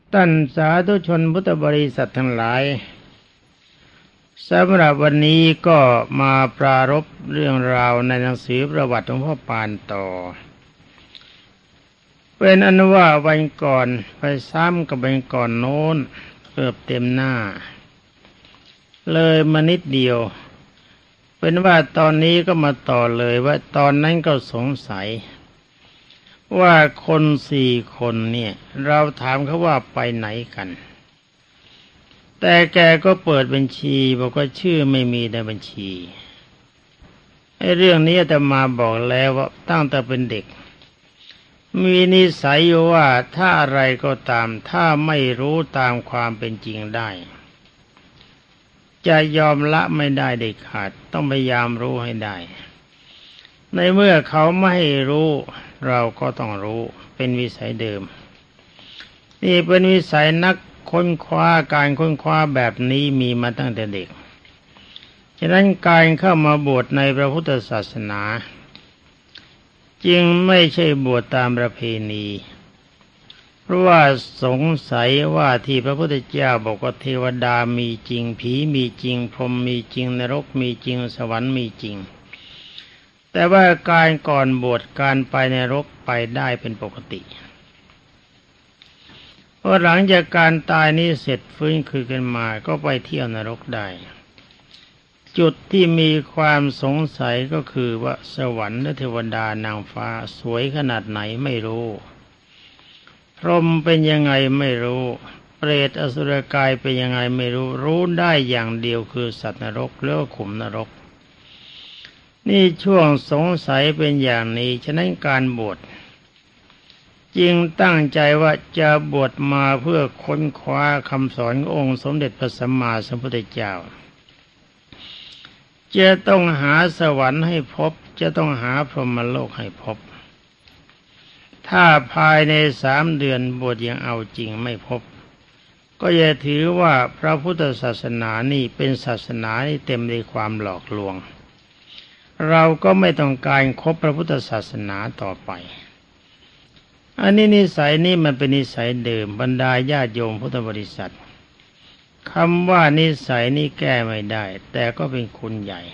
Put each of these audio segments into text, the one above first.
ท่านสาธุชนพุทธบริษัททั้งหลายสำหรับวันนี้ก็มาปรารภเรื่องราวในหนังสือประวัติของพ่อปานต่อเป็นอันว่าวันก่อนไปซ้ำกับวันก่อนโน้นเกือบเต็มหน้าเลยมานิดเดียวเป็นว่าตอนนี้ก็มาต่อเลยว่าตอนนั้นก็สงสัยว่าคน4 คนเนี่ยเราถามเขาว่าไปไหนกันแต่แกก็เปิดบัญชีบอกว่าชื่อไม่มีในบัญชีไอ้เรื่องนี้อาตมาบอกแล้วว่าตั้งแต่เป็นเด็กมีนิสัยอยู่ว่าถ้าอะไรก็ตามถ้าไม่รู้ตามความเป็นจริงได้จะยอมละไม่ได้เด็ดขาดต้องพยายามรู้ให้ได้ในเมื่อเขาไม่ให้รู้เราก็ต้องรู้เป็นวิสัยเดิมนี่เป็นวิสัยนักค้นคว้าการค้นคว้าแบบนี้มีมาตั้งแต่เด็กฉะนั้นการเข้ามาบวชในพระพุทธศาสนาจึงไม่ใช่บวชตามประเพณีเพราะว่าสงสัยว่าที่พระพุทธเจ้าบอกว่าเทวดามีจริงผีมีจริงพรหมมีจริงนรกมีจริงสวรรค์มีจริงแต่ว่าการก่อนบวชการไปนรกไปได้เป็นปกติพอหลังจากการตายนี้เสร็จฟื้นคืนขึ้นมาก็ไปเที่ยวนรกได้จุดที่มีความสงสัยก็คือว่าสวรรค์และเทวดานางฟ้าสวยขนาดไหนไม่รู้พรหมเป็นยังไงไม่รู้เปรตอสุรกายเป็นยังไงไม่รู้รู้ได้อย่างเดียวคือสัตว์นรกหรือขุมนรกนี่ช่วงสงสัยเป็นอย่างนี้ฉะนั้นการบวชจึงตั้งใจว่าจะบวชมาเพื่อค้นคว้าคำสอนขององค์สมเด็จพระสัมมาสัมพุทธเจ้าจะต้องหาสวรรค์ให้พบจะต้องหาพรหมโลกให้พบถ้าภายใน3 เดือนบวชยังเอาจริงไม่พบก็อย่าถือว่าพระพุทธศาสนานี่เป็นศาสนาที่เต็มด้วยความหลอกลวงเราก็ไม่ต้องการคบพระพุทธศาสนาต่อไปอันนี้นิสัยนี้มันเป็นนิสัยเดิมบรรดาญาติโยมพุทธบริษัทคำว่านิสัยนี้แก้ไม่ได้แต่ก็เป็นคุณใหญ่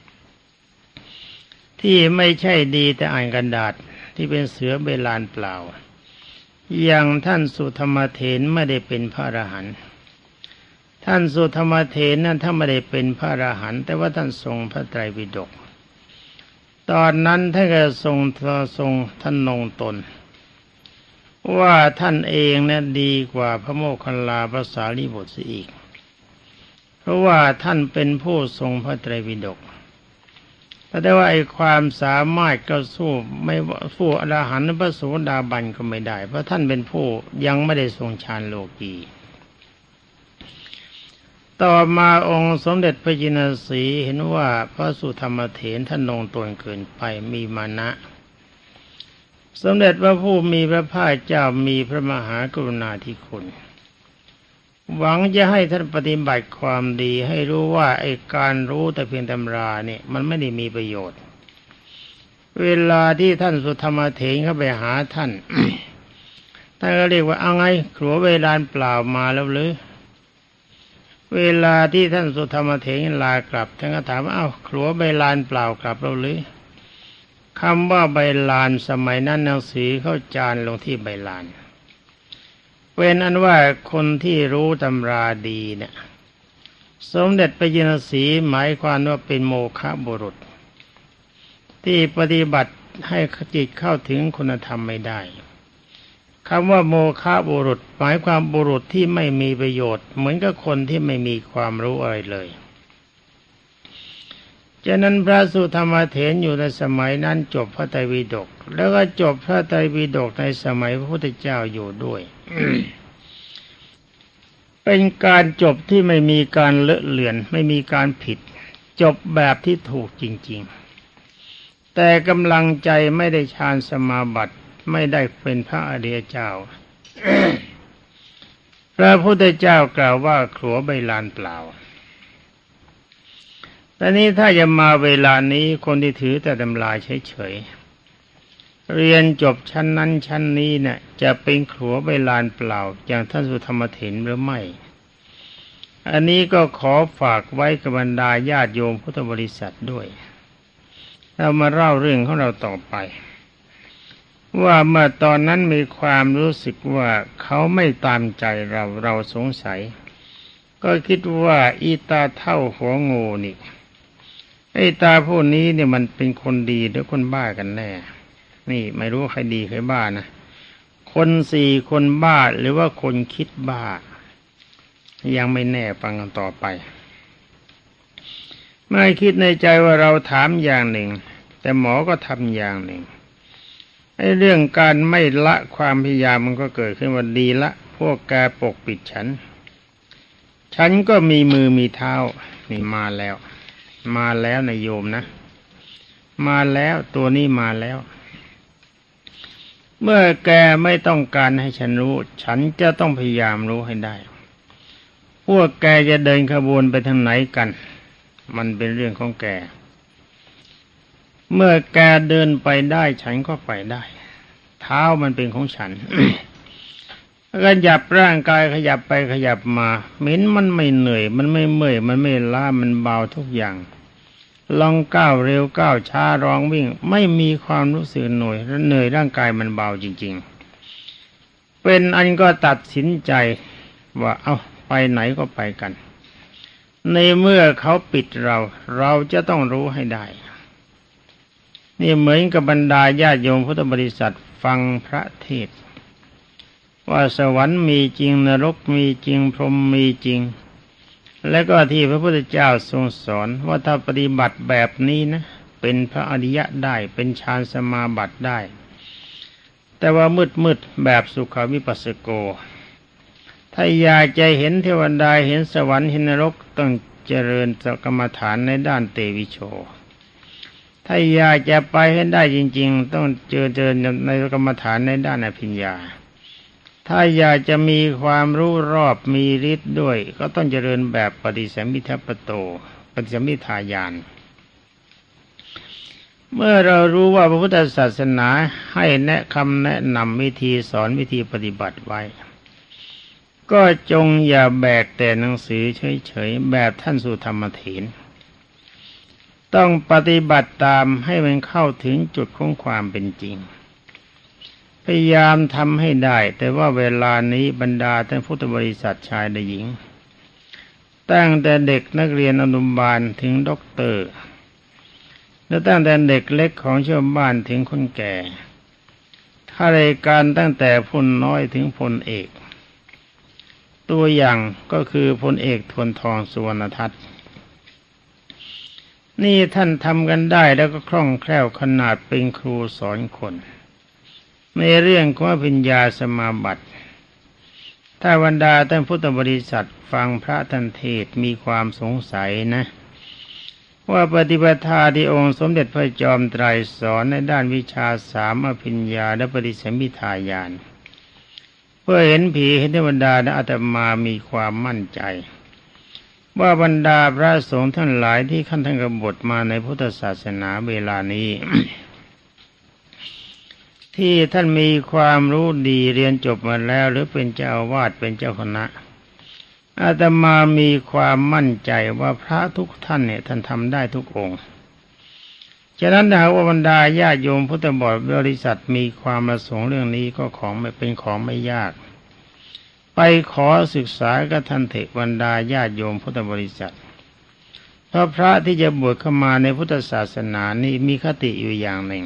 ที่ไม่ใช่ดีแต่อ่านกระดาษที่เป็นเสือเบลานเปล่าอย่างท่านสุธรรมเถรไม่ได้เป็นพระอรหันต์ท่านสุธรรมเถรนั้นถ้าไม่ได้เป็นพระอรหันต์แต่ว่าท่านทรงพระไตรปิฎกตอนนั้นท่านก็ทรงท่านนงตนว่าท่านเองเนี่ยดีกว่าพระโมคคัลลาภาษาลีบุตรเสียอีกเพราะว่าท่านเป็นผู้ทรงพระไตรปิฎกแต่ว่าไอ้ความสามารถก็สู้ไม่สู้อรหันต์พระโสดาบันก็ไม่ได้เพราะท่านเป็นผู้ยังไม่ได้ทรงฌานโลกีต่อมาองค์สมเด็จพระจินสีห์เห็นว่าพระสุธรรมเถรท่านนงตนเกินไปมีมานะสมเด็จพระผู้มีพระภาคเจ้ามีพระมหากรุณาธิคุณหวังจะให้ท่านปฏิบัติความดีให้รู้ว่าไอ้การรู้แต่เพียงตำราเนี่ยมันไม่ได้มีประโยชน์เวลาที่ท่านสุธรรมเถรเข้าไปหาท่าน ท่านก็เรียกว่าเอาไงขลัวเวลาเปล่ามาแล้วหรือเวลาที่ท่านสุธรรมเถรลากลับท่านก็ถามว่าอ้าวขลัวใบลานเปล่ากลับแล้วหรือคำว่าใบลานสมัยนั้นหนังสือเข้าจานลงที่ใบลานเป็นอันว่าคนที่รู้ตำราดีเนี่ยสมเด็จพระจินสีห์หมายความว่าเป็นโมฆะบุรุษที่ปฏิบัติให้จิตเข้าถึงคุณธรรมไม่ได้คำว่าโมฆะบุรุษหมายความบุรุษที่ไม่มีประโยชน์เหมือนกับคนที่ไม่มีความรู้อะไรเลยฉะนั้นพระสุธรรมเถรอยู่ในสมัยนั้นจบพระไตรปิฎกแล้วก็จบพระไตรปิฎกในสมัยพระพุทธเจ้าอยู่ด้วย เป็นการจบที่ไม่มีการเลอะเลือนไม่มีการผิดจบแบบที่ถูกจริงๆแต่กำลังใจไม่ได้ฌานสมาบัติไม่ได้เป็นพระอริยเจ้า พระพุทธเจ้ากล่าวว่าขลัวใบลานเปล่าแต่นี้ถ้าจะมาเวลานี้คนที่ถือแต่ตำราเฉยๆเรียนจบชั้นนั้นชั้นนี้เนี่ยจะเป็นขลัวใบลานเปล่าอย่างท่านสุธรรมเถรหรือไม่อันนี้ก็ขอฝากไว้กับบรรดาญาติโยมพุทธบริษัทด้วยเรามาเล่าเรื่องของเราต่อไปว่าเมื่อตอนนั้นมีความรู้สึกว่าเขาไม่ตามใจเราสงสัยก็คิดว่าอีตาเท่าหัวงูนี่ไอ้ตาผู้นี้เนี่ยมันเป็นคนดีหรือคนบ้ากันแน่นี่ไม่รู้ใครดีใครบ้านะคนสี่คนบ้าหรือว่าคนคิดบ้ายังไม่แน่ฟังกันต่อไปเมื่อคิดในใจว่าเราถามอย่างหนึ่งแต่หมอก็ทำอย่างหนึ่งไอ้เรื่องการไม่ละความพยายามมันก็เกิดขึ้นว่าดีละพวกแกปกปิดฉันก็มีมือมีเท้านี่มาแล้วนายโยมนะมาแล้วตัวนี้มาแล้วเมื่อแกไม่ต้องการให้ฉันรู้ฉันจะต้องพยายามรู้ให้ได้พวกแกจะเดินขบวนไปทางไหนกันมันเป็นเรื่องของแกเมื่อแกเดินไปได้ฉันก็ไปได้เท้ามันเป็นของฉัน ขยับร่างกายขยับไปขยับมาเหม็นมันไม่เหนื่อยมันไม่เมื่อยมันไม่ล้ามันเบาทุกอย่างลองก้าวเร็วก้าวช้าร้องวิ่งไม่มีความรู้สึกเหนื่อยร่างกายมันเบาจริงๆเป็นอันก็ตัดสินใจว่าเอาไปไหนก็ไปกันในเมื่อเขาปิดเราจะต้องรู้ให้ได้นี่เหมือนกับบรรดาญาติโยมพุทธบริษัทฟังพระเทศน์ว่าสวรรค์มีจริงนรกมีจริงพรหมมีจริงและก็ที่พระพุทธเจ้าทรงสอนว่าถ้าปฏิบัติแบบนี้นะเป็นพระอริยะได้เป็นฌานสมาบัติได้แต่ว่ามืดแบบสุขวิปัสสโกถ้าอยากจะเห็นเทวดาเห็นสวรรค์เห็นนรกต้องเจริญกรรมฐานในด้านเตวิโชถ้าอยากจะไปให้ได้จริงๆต้องเจริญในกรรมฐานในด้านอภิญญาถ้าอยากจะมีความรู้รอบมีฤทธิ์ด้วยก็ต้องเจริญแบบปฏิสัมภิทัปโตปฏิสัมภิทาญาณเมื่อเรารู้ว่าพระพุทธศาสนาให้แนะนำวิธีสอนวิธีปฏิบัติไว้ก็จงอย่าแบกแต่หนังสือเฉยๆแบบท่านสุธรรมเถรต้องปฏิบัติตามให้มันเข้าถึงจุดของความเป็นจริงพยายามทำให้ได้แต่ว่าเวลานี้บรรดาท่านพุทธบริษัทชายและหญิงตั้งแต่เด็กนักเรียนอนุบาลถึงด็อกเตอร์และตั้งแต่เด็กเล็กของชาวบ้านถึงคนแก่ข้าราชการตั้งแต่พลน้อยถึงพลเอกตัวอย่างก็คือพลเอกทวนทองสุวรรณทัศน์นี่ท่านทำกันได้แล้วก็คล่องแคล่วขนาดเป็นครูสอนคนในเรื่องของอภิญญาสมาบัติถ้าบรรดาท่านพุทธบริษัทฟังพระท่านเทศมีความสงสัยนะว่าปฏิปทาที่องค์สมเด็จพระจอมไตรสอนในด้านวิชาสามอภิญญาและปฏิสัมภิทาญาณเพื่อเห็นผีเห็นเทวดาและอาตมามีความมั่นใจว่าบรรดาพระสงฆ์ทั้งหลายที่ขั้นทั้งกบฏมาในพุทธศาสนาเวลานี้ ที่ท่านมีความรู้ดีเรียนจบมาแล้วหรือเป็นเจ้าอาวาสเป็นเจ้าคณะอาตมามีความมั่นใจว่าพระทุกท่านเนี่ยท่านทำได้ทุกองค์ฉะนั้นหากว่าบรรดาญาติโยมพุทธบริษัทมีความประสงค์เรื่องนี้ก็ของไม่เป็นของไม่ยากไปขอศึกษากับท่านเถระบรรดาญาติโยมพุทธบริษัทเพราะพระที่จะบวชเข้ามาในพุทธศาสนานี้มีคติอยู่อย่างหนึ่ง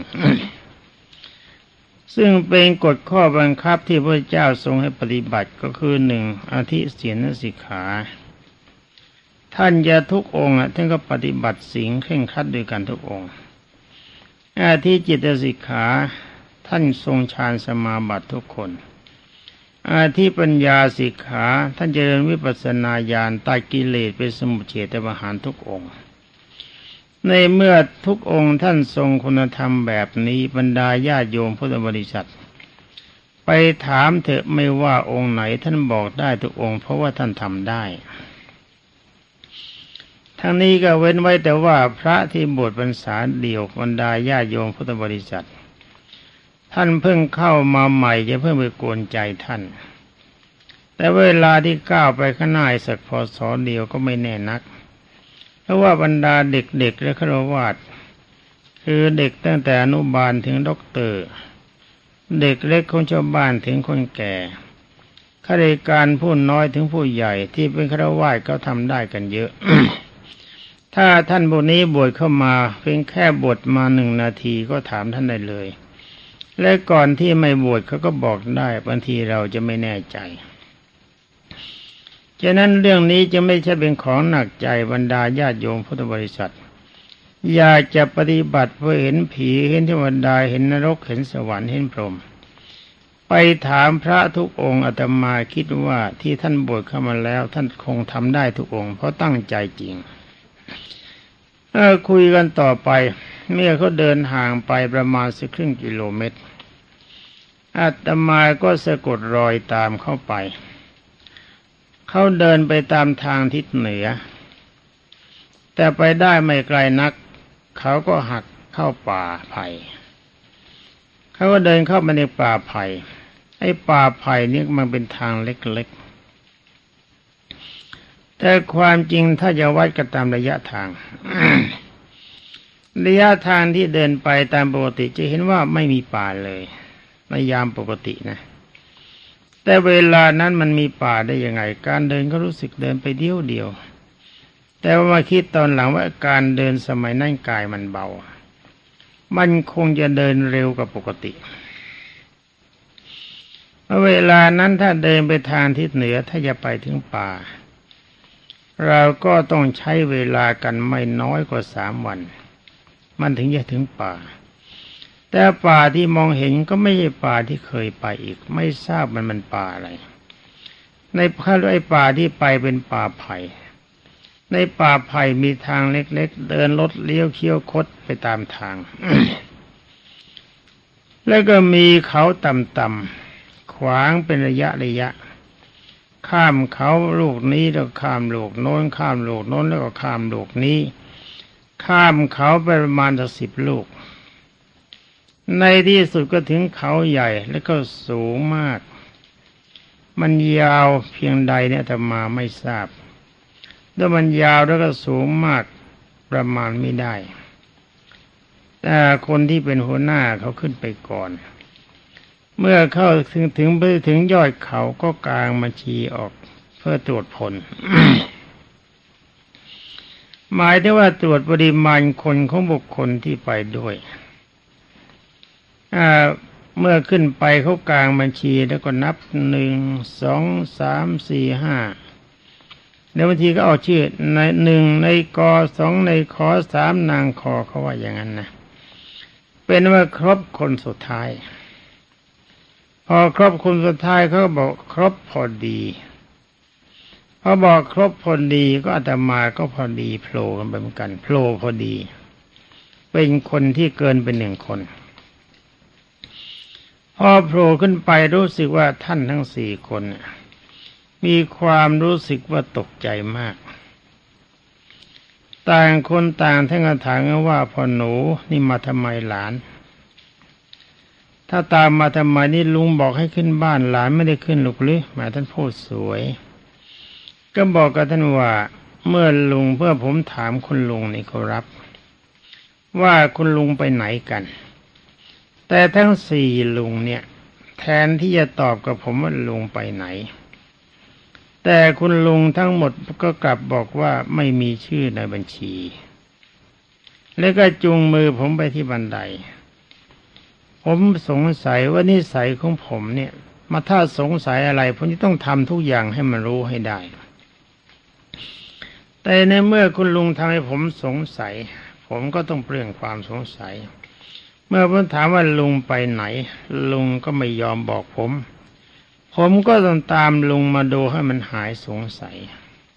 ซึ่งเป็นกฎข้อบังคับที่พระเจ้าทรงให้ปฏิบัติก็คือหนึ่งอธิศีลสิกขาท่านจะทุกองค์ท่านก็ปฏิบัติศีลเคร่งครัดด้วยกันทุกองค์อธิจิตสิกขาท่านทรงฌานสมาบัติทุกคนอธิปัญญาสิกขาท่านเจริญวิปัสสนาญาณตัดกิเลสเป็นสมุจเฉทประหารทุกองค์ในเมื่อทุกองค์ท่านทรงคุณธรรมแบบนี้บรรดาญาติโยมพุทธบริษัทไปถามเถอะไม่ว่าองค์ไหนท่านบอกได้ทุกองค์เพราะว่าท่านทำได้ทั้งนี้ก็เว้นไว้แต่ว่าพระที่บวชพรรษาเดียวบรรดาญาติโยมพุทธบริษัทท่านเพิ่งเข้ามาใหม่จะเพิ่งไปกวนใจท่านแต่เวลาที่ก้าวไปข้างหน้าสักพศเดียวก็ไม่แน่นักเพราะว่าบรรดาเด็กๆและฆราวาสคือเด็กตั้งแต่อนุบาลถึงด็อกเตอร์เด็กเล็กของชาวบ้านถึงคนแก่ข้าราชการผู้น้อยถึงผู้ใหญ่ที่เป็นฆราวาสเขาทำได้กันเยอะ ถ้าท่านผู้นี้บวชเข้ามาเพียงแค่บวชมา1 นาทีก็ถามท่านได้เลยและก่อนที่ไม่บวชเขาก็บอกได้บางทีเราจะไม่แน่ใจฉะนั้นเรื่องนี้จะไม่ใช่เป็นของหนักใจบรรดาญาติโยมพุทธบริษัทอยากจะปฏิบัติเพื่อเห็นผีเห็นเทวดาเห็นนรกเห็นสวรรค์เห็นพรหมไปถามพระทุกองค์อาตมาคิดว่าที่ท่านบวชเข้ามาแล้วท่านคงทำได้ทุกองค์เพราะตั้งใจจริงคุยกันต่อไปเมื่อเขาเดินห่างไปประมาณสักครึ่งกิโลเมตรอาตมาก็สะกดรอยตามเข้าไปเขาเดินไปตามทางทิศเหนือแต่ไปได้ไม่ไกลนักเขาก็หักเข้าป่าไผ่เขาก็เดินเข้ามาในป่าไผ่ไอ้ป่าไผ่นี่มันเป็นทางเล็กๆแต่ความจริงถ้าจะวัดกันตามระยะทาง ระยะทางที่เดินไปตามปกติจะเห็นว่าไม่มีป่าเลยในยามปกตินะแต่เวลานั้นมันมีป่าได้ยังไงการเดินก็รู้สึกเดินไปเดียวแต่ว่ามาคิดตอนหลังว่าการเดินสมัยนั้นกายมันเบามันคงจะเดินเร็วกว่าปกติเวลานั้นถ้าเดินไปทางทิศเหนือถ้าจะไปถึงป่าเราก็ต้องใช้เวลากันไม่น้อยกว่า3 วันมันถึงจะถึงป่าแต่ป่าที่มองเห็นก็ไม่ใช่ป่าที่เคยไปอีกไม่ทราบมันป่าอะไรในไอ้ป่าที่ไปเป็นป่าไผ่ในป่าไผ่มีทางเล็กๆเดินรถเลี้ยวเคี้ยวคดไปตามทาง แล้วก็มีเขาต่ำๆขวางเป็นระยะข้ามเขาลูกนี้แล้วข้ามลูกโน้นข้ามลูกโน้นแล้วก็ข้ามลูกนี้ข้ามเขาไปประมาณ10 ลูกในที่สุดก็ถึงเขาใหญ่แล้วก็สูงมากมันยาวเพียงใดเนี่ยอาตมาไม่ทราบด้วยมันยาวแล้วก็สูงมากประมาณไม่ได้แต่คนที่เป็นหัวหน้าเขาขึ้นไปก่อนเมื่อเข้าถึงยอดเขาก็กางบัญชีออกเพื่อตรวจผล หมายถึงว่าตรวจปริมาณคนของบุคคลที่ไปด้วยเมื่อขึ้นไปเขากางบัญชีแล้วก็นับ1 2 3 4 5แล้วบางทีก็เอาชื่อใน1ในก2ในข3นางคอเขาว่าอย่างนั้นนะเป็นว่าครบคนสุดท้ายพอครบคนสุดท้ายเขาบอกครบพอดีพอบอกครบพอดีก็อาตมาก็พอดีโผล่กันไปเหมือนกันโผล่พอดีเป็นคนที่เกินเป็น1 คนพอโผล่ขึ้นไปรู้สึกว่าท่านทั้ง4 คนมีความรู้สึกว่าตกใจมากต่างคนต่างทั้งถามว่าพ่อหนูนี่มาทำไมหลานถ้าตามมาทำไมนี่ลุงบอกให้ขึ้นบ้านหลานไม่ได้ขึ้นหรอกหรือหมายท่านพูดสวยก็บอกกับท่านว่าเมื่อผมถามคุณลุงนี่เขารับว่าคุณลุงไปไหนกันแต่ทั้ง4 ลุงเนี่ยแทนที่จะตอบกับผมว่าลุงไปไหนแต่คุณลุงทั้งหมดก็กลับบอกว่าไม่มีชื่อในบัญชีแล้วก็จูงมือผมไปที่บันไดผมสงสัยว่านิสัยของผมเนี่ยมาถ้าสงสัยอะไรผมจะต้องทำทุกอย่างให้มันรู้ให้ได้แต่ในเมื่อคุณลุงทำให้ผมสงสัยผมก็ต้องเปลื้องความสงสัยเมื่อผมถามว่าลุงไปไหนลุงก็ไม่ยอมบอกผมก็ต้องตามลุงมาดูให้มันหายสงสัย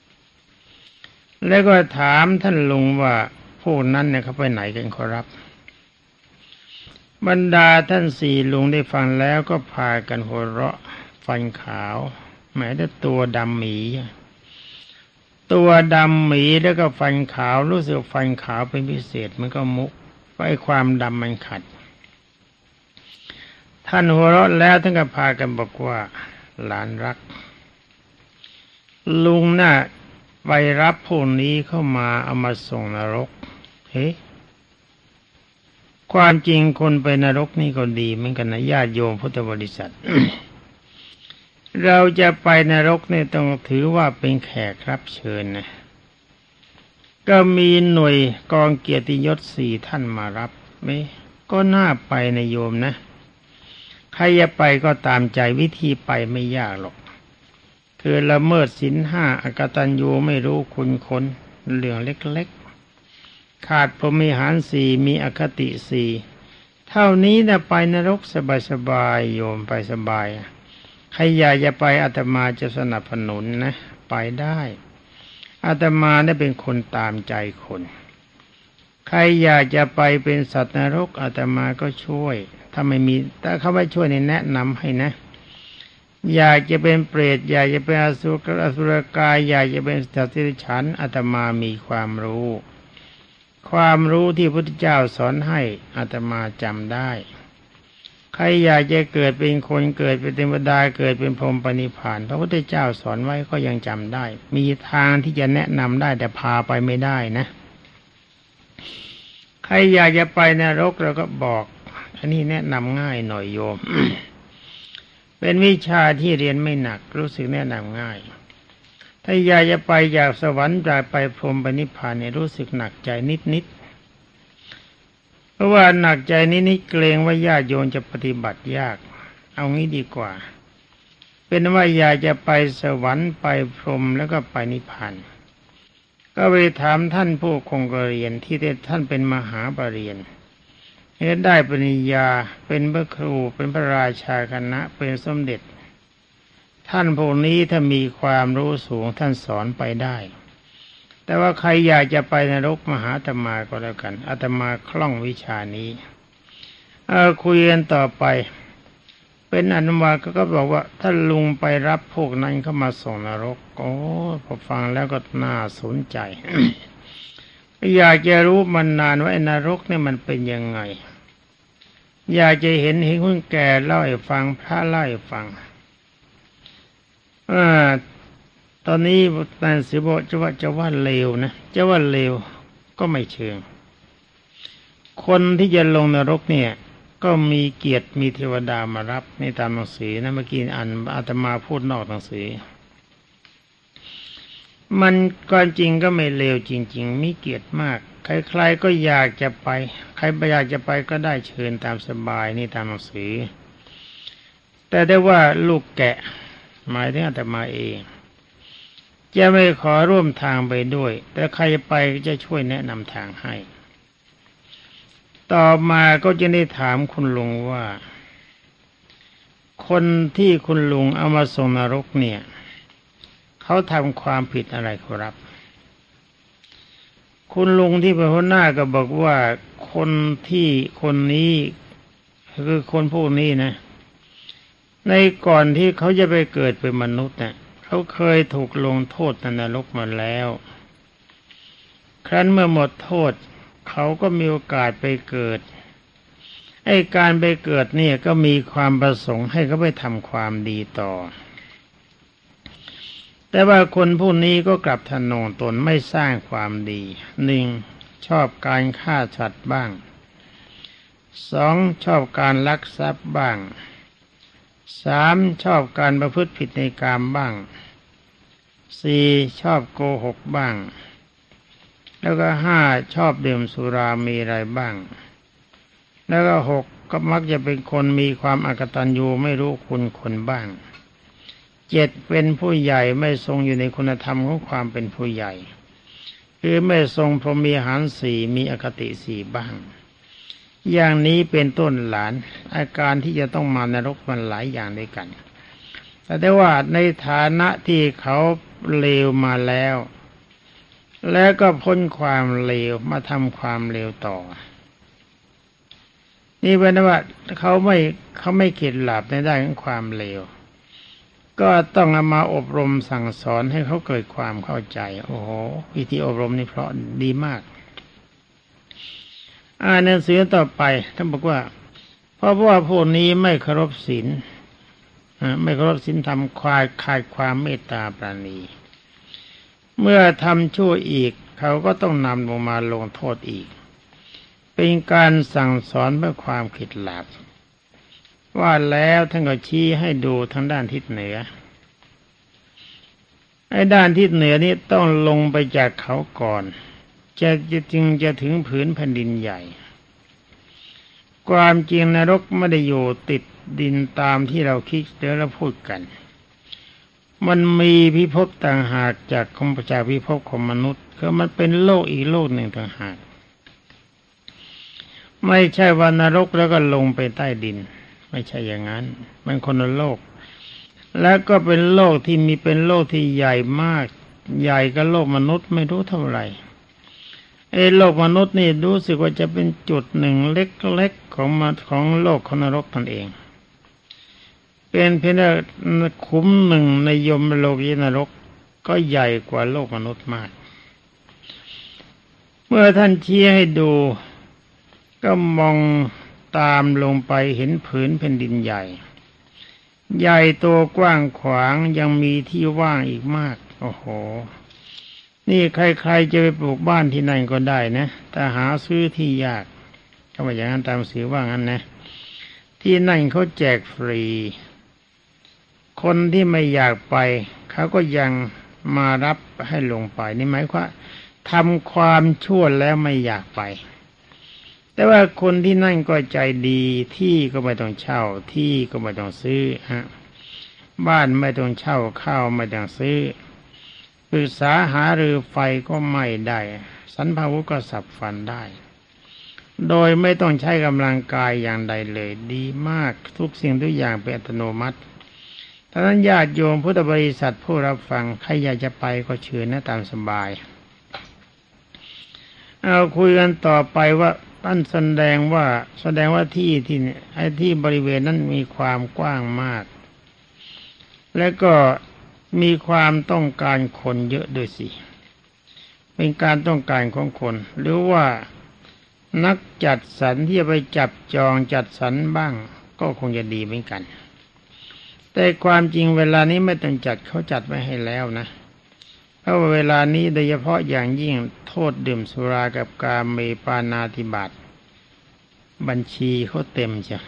แล้วก็ถามท่านลุงว่าพวกนั้นเนี่ยเขาไปไหนกันขอรับบรรดาท่าน4 ลุงได้ฟังแล้วก็พากันหัวเราะฟันขาวแม้แต่ตัวดำหมีแล้วก็ฟันขาวรู้สึกฟันขาวเป็นพิเศษมันก็มุกไอ้ความดำมันขัดท่านหัวเราะแล้วท่านก็พากันบอกว่าหลานรักลุงน่ะไปรับพวกนี้เข้ามาเอามาส่งนรกเฮ้ความจริงคนไปนรกนี่ก็ดีเหมือนกันนะญาติโยมพุทธบริษัท เราจะไปนรกนี่ต้องถือว่าเป็นแขกรับเชิญนะก็มีหน่วยกองเกียรติยศ4ท่านมารับไหมก็น่าไปนะโยมนะใครจะไปก็ตามใจวิธีไปไม่ยากหรอกคือละเมิดศีล5อกตัญญูไม่รู้คุณคนเรื่องเล็กๆขาดพรหมิหาร4มีอคติ4เท่านี้นะไปนรกสบายๆโยมไปสบายใครอยากจะไปอาตมาจะสนับสนุนนะไปได้อาตมาได้เป็นคนตามใจคนใครอยากจะไปเป็นสัตว์นรกอาตมาก็ช่วยถ้าไม่มีแต่เขาไม่ช่วยในแนะนำให้นะอยากจะเป็นเปรตอยากจะเป็นอสุรกายอยากจะเป็นสัตว์เดรัจฉานอาตมามีความรู้ที่พระพุทธเจ้าสอนให้อาตมาจำได้ใครอยากจะเกิดเป็นคนเกิดเป็นเทวดาเกิดเป็นพรหมปณิพพานพระพุทธเจ้าสอนไว้ก็ยังจำได้มีทางที่จะแนะนำได้แต่พาไปไม่ได้นะใครอยากจะไปนรกเราก็บอกอันนี้แนะนำง่ายหน่อยโยม เป็นวิชาที่เรียนไม่หนักรู้สึกแนะนำง่ายถ้าอยากจะไปจากสวรรค์จากไปพรหมปณิพพานเนี่ยรู้สึกหนักใจนิดเพราะว่าหนักใจนิดเกรงว่าญาติโยมจะปฏิบัติยากเอางี้ดีกว่าเป็นว่าอยากจะไปสวรรค์ไปพรหมแล้วก็ไปนิพพานก็ไปถามท่านผู้คงกเรียนที่ท่านเป็นมหาปรริญญาได้ปริญญาเป็นพระครูเป็นพระราชาคณะเป็นสมเด็จท่านพวกนี้ถ้ามีความรู้สูงท่านสอนไปได้แต่ว่าใครอยากจะไปนรกมาหาอาตมาก็แล้วกันอาตมาคล่องวิชานี้คุยกันต่อไปเป็นอนุมาก็บอกว่าถ้าลุงไปรับพวกนั้นเข้ามาส่งนรกโอ้พอฟังแล้วก็น่าสนใจ อยากจะรู้มันนานว่าไอ้นรกเนี่ยมันเป็นยังไงอยากจะเห็นคนแก่เล่าให้ฟังพระเล่าให้ฟังตอนนี้นายสิบอกจะว่าเลวนะจะว่าเลวก็ไม่เชิงคนที่จะลงนรกเนี่ยก็มีเกียรติมีเทวดามารับในตามหนังสือนะเมื่อกี้อ่านอาตมาพูดนอกหนังสือมันก่อนจริงก็ไม่เลวจริงๆมีเกียรติมากใครๆก็อยากจะไปใครอยากจะไปก็ได้เชิญตามสบายนี่ตามหนังสือแต่ได้ว่าลูกแกะหมายถึงอาตมาเองจะไม่ขอร่วมทางไปด้วยแต่ใครไปจะช่วยแนะนำทางให้ต่อมาก็จะได้ถามคุณลุงว่าคนที่คุณลุงเอามาส่งนรกเนี่ยเขาทำความผิดอะไรครับคุณลุงที่เป็นหัวหน้าก็บอกว่าคนนี้คือคนพวกนี้นะในก่อนที่เขาจะไปเกิดเป็นมนุษย์เนี่ยเขาเคยถูกลงโทษในนรกมาแล้วครั้นเมื่อหมดโทษเขาก็มีโอกาสไปเกิดไอ้การไปเกิดเนี่ยก็มีความประสงค์ให้เขาไปทำความดีต่อแต่ว่าคนผู้นี้ก็กลับทะนงตนไม่สร้างความดีหนึ่งชอบการฆ่าสัตว์บ้างสองชอบการลักทรัพย์บ้างสามชอบการประพฤติผิดในกามบ้างสี่ชอบโกหกบ้างแล้วก็ห้าชอบดื่มสุรามีอะไรบ้างแล้วก็หกก็มักจะเป็นคนมีความอกตัญญูไม่รู้คุณคนบ้างเจ็ดเป็นผู้ใหญ่ไม่ทรงอยู่ในคุณธรรมของความเป็นผู้ใหญ่คือไม่ทรงพรหมิหารสี่มีอคติสี่บ้างอย่างนี้เป็นต้นหลานอาการที่จะต้องมานรกมันหลายอย่างด้วยกันแต่ว่าในฐานะที่เขาเลวมาแล้วก็พ้นความเลวมาทำความเลวต่อนี่เป็นว่าเขาไม่เข็ดหลาบในด้านของความเลวก็ต้องเอามาอบรมสั่งสอนให้เขาเกิดความเข้าใจโอ้โหวิธีอบรมนี่เพราะดีมากหนังสือต่อไปท่านบอกว่าเพราะว่าพวกนี้ไม่เคารพศีลไม่เคารพศีลธรรมขาดความเมตตาปราณีเมื่อทำชั่วอีกเขาก็ต้องนำลงมาลงโทษอีกเป็นการสั่งสอนเพื่อความผิดหลับว่าแล้วท่านก็ชี้ให้ดูทางด้านทิศเหนือไอ้ด้านทิศเหนือนี้ต้องลงไปจากเขาก่อนจึงจะถึงผืนแผ่นดินใหญ่ความจริงนรกไม่ได้อยู่ติดดินตามที่เราคิดแล้วพูดกันมันมีพิภพต่างหากจากพิภพของมนุษย์คือมันเป็นโลกอีกโลกหนึ่งต่างหากไม่ใช่ว่านรกแล้วก็ลงไปใต้ดินไม่ใช่อย่างนั้นมันคนละโลกแล้วก็เป็นโลกที่เป็นโลกที่ใหญ่มากใหญ่กว่าโลกมนุษย์ไม่รู้เท่าไหร่โลกมนุษย์นี่รู้สึกว่าจะเป็นจุดหนึ่งเล็กๆของโลกของนรกตนเองเป็นเพียงคุ้มหนึ่งในยมโลกีนรกก็ใหญ่กว่าโลกมนุษย์มากเมื่อท่านชี้ให้ดูก็มองตามลงไปเห็นผืนแผ่นดินใหญ่ใหญ่โตกว้างขวางยังมีที่ว่างอีกมากโอ้โหนี่ใครๆจะไปปลูกบ้านที่ไหนก็ได้นะแต่หาซื้อที่ยากก็ว่าอย่างนั้นตามสื่อว่างั้นนะที่นั่นเขาแจกฟรีคนที่ไม่อยากไปเขาก็ยังมารับให้ลงไปนี่หมายความทำความชั่วแล้วไม่อยากไปแต่ว่าคนที่นั่นก็ใจดีที่ก็ไม่ต้องเช่าที่ก็ไม่ต้องซื้อบ้านไม่ต้องเช่าข้าวไม่ต้องซื้อปรึกษาหารือไฟก็ไม่ได้สันพาวุธก็สับฟันได้โดยไม่ต้องใช้กำลังกายอย่างใดเลยดีมากทุกสิ่งทุกอย่างเป็นอัตโนมัติดังนั้นญาติโยมพุทธบริษัทผู้รับฟังใครอยากจะไปก็เชิญนะตามสบายเอาคุยกันต่อไปว่าท่านแสดงว่าที่บริเวณนั้นมีความกว้างมากและก็มีความต้องการคนเยอะด้วยสิเป็นการต้องการของคนหรือว่านักจัดสรรที่จะไปจับจองจัดสรรบ้างก็คงจะดีเหมือนกันแต่ความจริงเวลานี้ไม่ต้องจัดเขาจัดไว้ให้แล้วนะเพราะว่าเวลานี้โดยเฉพาะอย่างยิ่งโทษดื่มสุรากับกามเมปานาธิบาตบัญชีเขาเต็มจ้ะ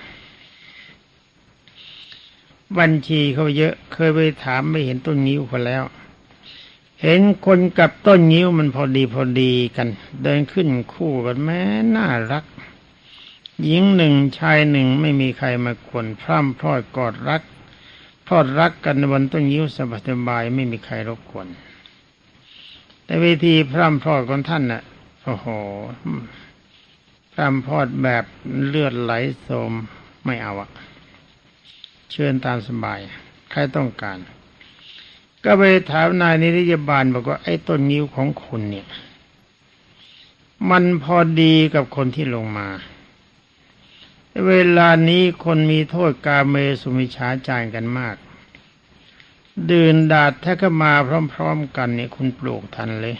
บัญชีเขาเยอะเคยไปถามไม่เห็นต้นงิ้วเขาแล้วเห็นคนกับต้นงิ้วมันพอดีกันเดินขึ้นคู่กันแม้น่ารักหญิงหนึ่งชายหนึ่งไม่มีใครมากวนพร่ำพร้อยกอดรักทอดรักกันบนต้นงิ้วสบายไม่มีใครรบกวนแต่วิธีพร่ำพร้อยของท่านน่ะโอ้โหพร่ำพร้อยแบบเลือดไหลโสมไม่เอาอะเชิญตามสบายใครต้องการก็ไปถามนายนิติบาลบอกว่าไอ้ต้นงิ้วของคุณเนี่ยมันพอดีกับคนที่ลงมาเวลานี้คนมีโทษกาเมสุมิจฉาจารกันมากดื่นดาดถ้าก็มาพร้อมๆกันเนี่ยคุณปลูกทันเลย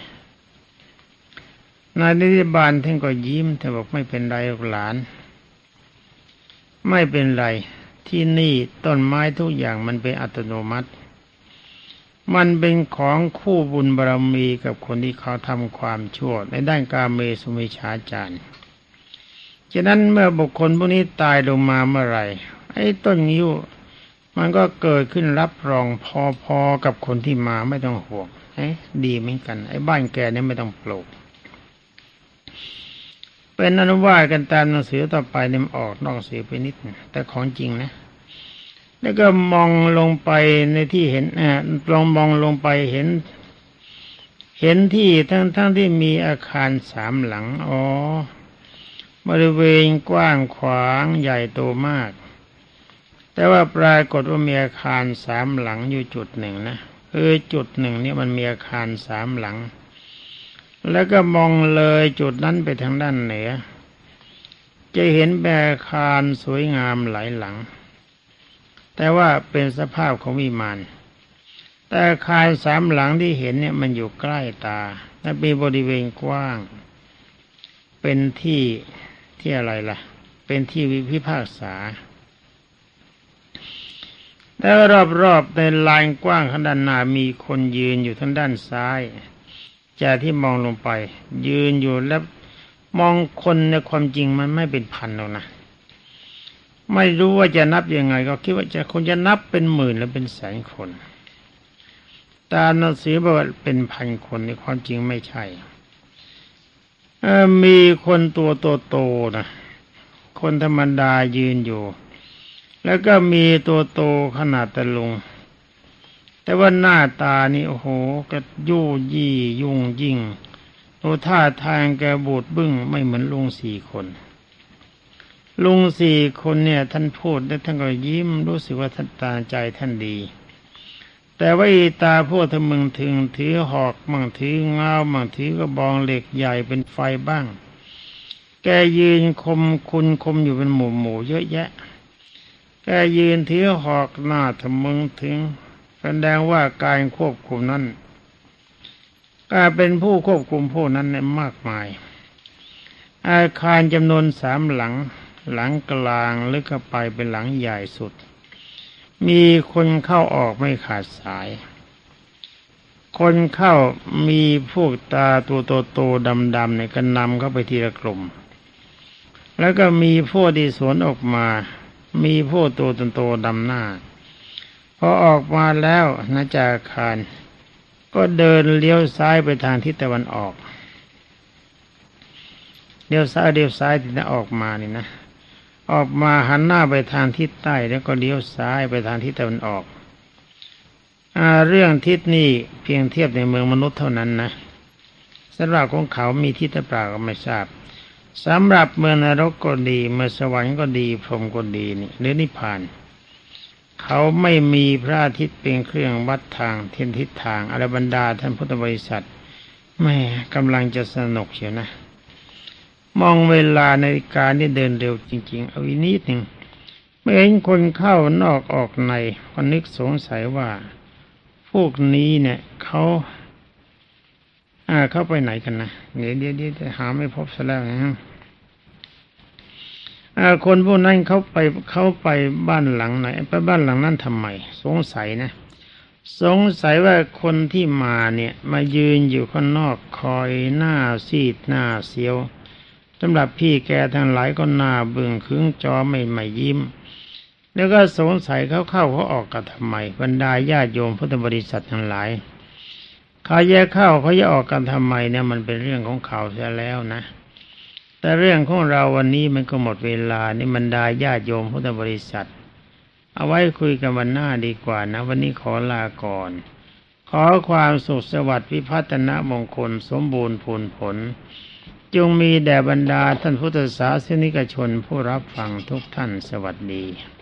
นายนิติบาลท่านก็ยิ้มท่านบอกไม่เป็นไรหรอกหลานไม่เป็นไรที่นี่ต้นไม้ทุกอย่างมันเป็นอัตโนมัติมันเป็นของคู่บุญบารมีกับคนที่เขาทำความชั่วในด้านกาเมสุมิจฉาจารฉะนั้นเมื่อบุคคลพวกนี้ตายลงมาเมื่อไหร่ไอ้ต้นงิ้วมันก็เกิดขึ้นรับรองพอๆกับคนที่มาไม่ต้องห่วงดีเหมือนกันไอ้บ้านแกเนี่ยไม่ต้องปลูกเป็นอนุวาตกันตามหนังสือต่อไปเนี่ยออกนอกสื่อไปนิดแต่ของจริงนะแล้วก็มองลงไปในที่เห็นลองมองลงไปเห็นที่ทั้งที่มีอาคาร3 หลังบริเวณกว้างขวางใหญ่โตมากแต่ว่าปรากฏว่ามีอาคาร3 หลังอยู่จุดหนึ่งนะคือจุดหนึ่งนี่มันมีอาคาร3 หลังแล้วก็มองเลยจุดนั้นไปทางด้านเหนือจะเห็นอาคารสวยงามหลายหลังแต่ว่าเป็นสภาพของวิมานแต่อาคาร3 หลังที่เห็นเนี่ยมันอยู่ใกล้ตาและมีบริเวณกว้างเป็นที่อะไรล่ะเป็นที่พิพากษาแล้วรอบๆในลานกว้างข้างด้านหน้ามีคนยืนอยู่ทางด้านซ้ายจากที่มองลงไปยืนอยู่แล้วมองคนในความจริงมันไม่เป็นพันหรอกนะไม่รู้ว่าจะนับยังไงก็คิดว่าคงจะนับเป็นหมื่นหรือเป็นแสนคนตามหนังสือบอกว่าเป็นพันคนในความจริงไม่ใช่มีคนตัวโตๆนะคนธรรมดายืนอยู่แล้วก็มีตัวโตขนาดตะลุงแต่ว่าหน้าตานี่โอ้โหก็ยู่ยี่ยุ่งยิ่งตัวท่าทางแกบูดบึ้งไม่เหมือนลุง4 คนลุง4 คนเนี่ยท่านพูดแล้วท่านก็ยิ้มรู้สึกว่าท่านตาใจท่านดีแต่ว่าอีตาพวกทะมึงถึงถือหอกมั่งถือเงามั่งถือกระบองเหล็กใหญ่เป็นไฟบ้างแกยืนคมอยู่เป็นหมู่เยอะแยะแกยืนถือหอกหน้าทะมึงถึงแสดงว่าการควบคุมนั้นการเป็นผู้ควบคุมพวกนั้นเนี่ยมากมายอาคารจำนวน3 หลังหลังกลางลึกเข้าไปเป็นหลังใหญ่สุดมีคนเข้าออกไม่ขาดสายคนเข้ามีพวกตาตัวโตๆดำๆเนี่ยก็นำเข้าไปทีละกลุ่มแล้วก็มีพวกที่สวนออกมามีพวกตัวโตๆดำหน้าพอออกมาแล้วนะจากอาคารก็เดินเลี้ยวซ้ายไปทางทิศตะวันออกเลี้ยวซ้ายที่จะออกมานี่นะออกมาหันหน้าไปทางทิศใต้แล้วก็เลี้ยวซ้ายไปทางทิศตะวันออกเรื่องทิศนี่เพียงเทียบในเมืองมนุษย์เท่านั้นนะสำหรับของเขามีทิศเปล่าก็ไม่ทราบสำหรับเมืองนรกก็ดีเมืองสวรรค์ก็ดีพรหมก็ดีนี่หรือนิพพานเขาไม่มีพระอาทิตย์เป็นเครื่องวัดทางทิศทางอรบรรดาท่านพุทธบริษัทแม่กำลังจะสนุกเชียวนะมองเวลานาฬิกานี่เดินเร็วจริงๆเอาอีกนิดหนึ่งเมื่อเห็นคนเข้านอกออกในก็นึกสงสัยว่าพวกนี้เนี่ยเขาไปไหนกันนะเดี๋ยวหาไม่พบซะแล้วนะคนพวกนั้นเขาไปบ้านหลังไหนไปบ้านหลังนั้นทำไมสงสัยนะสงสัยว่าคนที่มาเนี่ยมายืนอยู่ข้างนอกคอยหน้าซีดหน้าเสียวสำหรับพี่แกทั้งหลายก็หน้าบึ้งขึงจอไม่ยิ้มแล้วก็สงสัยเขาออกกันทำไมบรรดาญาติโยมพุทธบริษัททั้งหลายเขาแยกเข้าเขาจะออกกันทำไมเนี่ยมันเป็นเรื่องของเขาเสียแล้วนะแต่เรื่องของเราวันนี้มันก็หมดเวลานี่บรรดาญาติโยมพุทธบริษัทเอาไว้คุยกันวันหน้าดีกว่านะวันนี้ขอลาก่อนขอความสุขสวัสดิ์พิพัฒนมงคลสมบูรณ์ผลจงมีแด่บรรดาท่านพุทธศาสนิกชนผู้รับฟังทุกท่านสวัสดี